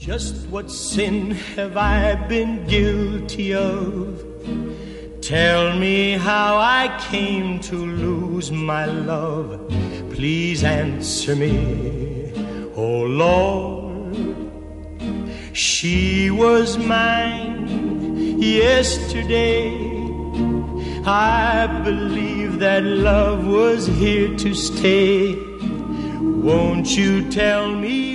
Just what sin have I been guilty of? Tell me how I came to lose my love. Please answer me, oh Lord. She was mine yesterday. I believe that love was here to stay. Won't you tell me